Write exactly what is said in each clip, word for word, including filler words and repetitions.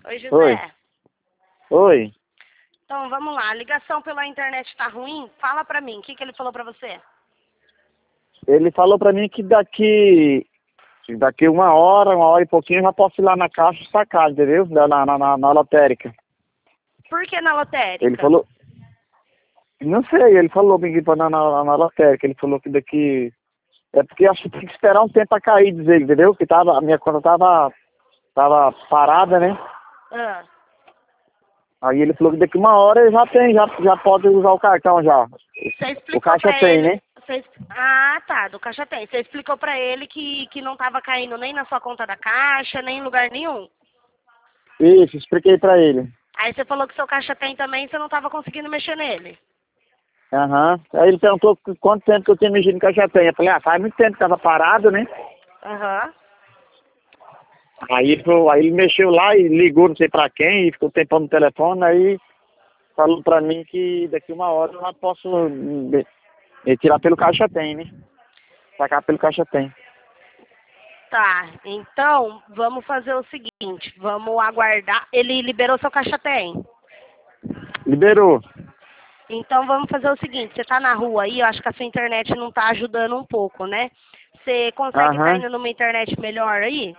Oi, Oi. José. Oi. Então, vamos lá. A ligação pela internet tá ruim? Fala pra mim. O que, que ele falou pra você? Ele falou pra mim que daqui, daqui uma hora, uma hora e pouquinho, eu já posso ir lá na caixa e sacar, entendeu? Na, na, na, na lotérica. Por que na lotérica? Ele falou... Não sei, ele falou que na, na, na lotérica. Ele falou que daqui... É porque acho que tem que esperar um tempo pra cair, diz ele, entendeu? Que tava, a minha conta tava, tava parada, né? Ah. Aí ele falou que daqui uma hora já tem, já, já pode usar o cartão já. Você explicou O caixa pra tem, ele... né? Você... Ah, tá. Do caixa tem. Você explicou pra ele que, que não tava caindo nem na sua conta da caixa, nem em lugar nenhum. Isso, expliquei pra ele. Aí você falou que seu caixa tem também e você não tava conseguindo mexer nele. Aham. Uhum. Aí ele perguntou quanto tempo que eu tinha mexido no caixa tem. Eu falei, ah, faz muito tempo que tava parado, né? Aham. Uhum. Aí, pro, aí ele mexeu lá e ligou não sei pra quem, e ficou tempão no telefone, aí falou pra mim que daqui uma hora eu já posso me, me tirar pelo caixa tem, né? Sacar pelo caixa tem. Tá, então vamos fazer o seguinte, vamos aguardar. Ele liberou seu caixa tem? Liberou. Então vamos fazer o seguinte, você tá na rua aí, eu acho que a sua internet não tá ajudando um pouco, né? Você consegue estar Aham. indo numa internet melhor aí?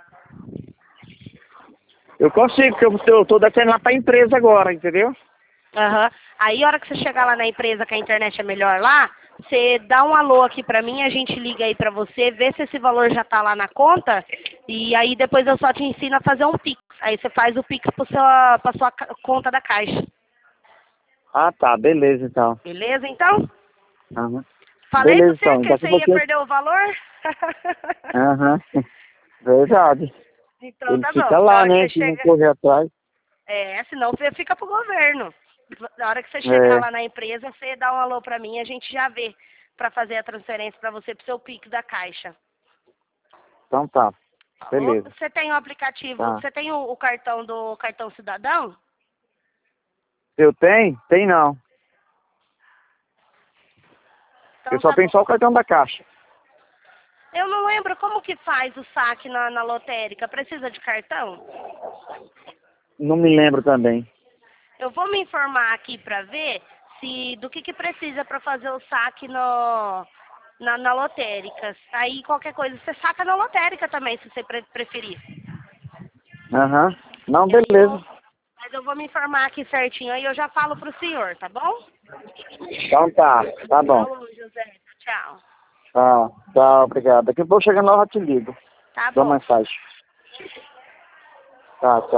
Eu consigo, porque eu, eu tô descendo lá pra empresa agora, entendeu? Aham. Uhum. Aí a hora que você chegar lá na empresa que a internet é melhor lá, você dá um alô aqui pra mim, a gente liga aí pra você, vê se esse valor já tá lá na conta, e aí depois eu só te ensino a fazer um Pix. Aí você faz o Pix pro seu, pra sua conta da Caixa. Ah, tá, beleza então. Beleza, então? Aham. Falei pra Beleza você então, que daqui a você ia pouquinho... perder o valor? Aham. Verdade. Então Ele tá fica bom. Na lá, hora que né, você se não chega... correr atrás. É, senão você fica pro governo. Na hora que você chegar É, lá na empresa, você dá um alô pra mim e a gente já vê pra fazer a transferência pra você pro seu Pix da Caixa. então tá. Ô, Beleza. você tem o aplicativo, Tá. você tem o, o cartão do cartão cidadão? Eu tenho? Tem não. Eu Então só tá tenho bom. só o cartão da caixa. Eu não lembro como que faz o saque na, na lotérica. Precisa de cartão? Não me lembro também. Eu vou me informar aqui pra ver se do que que precisa pra fazer o saque no, na, na lotérica. Aí qualquer coisa você saca na lotérica também, se você pre- preferir. Aham. Não, E aí eu, beleza. mas eu vou me informar aqui certinho aí eu já falo pro senhor, tá bom? Então tá. Tá bom. Falou, José. Tchau. Tá, tá, obrigado. Daqui a pouco chegando lá eu já te ligo. Tá Dou uma bom. mensagem. Tá, tchau.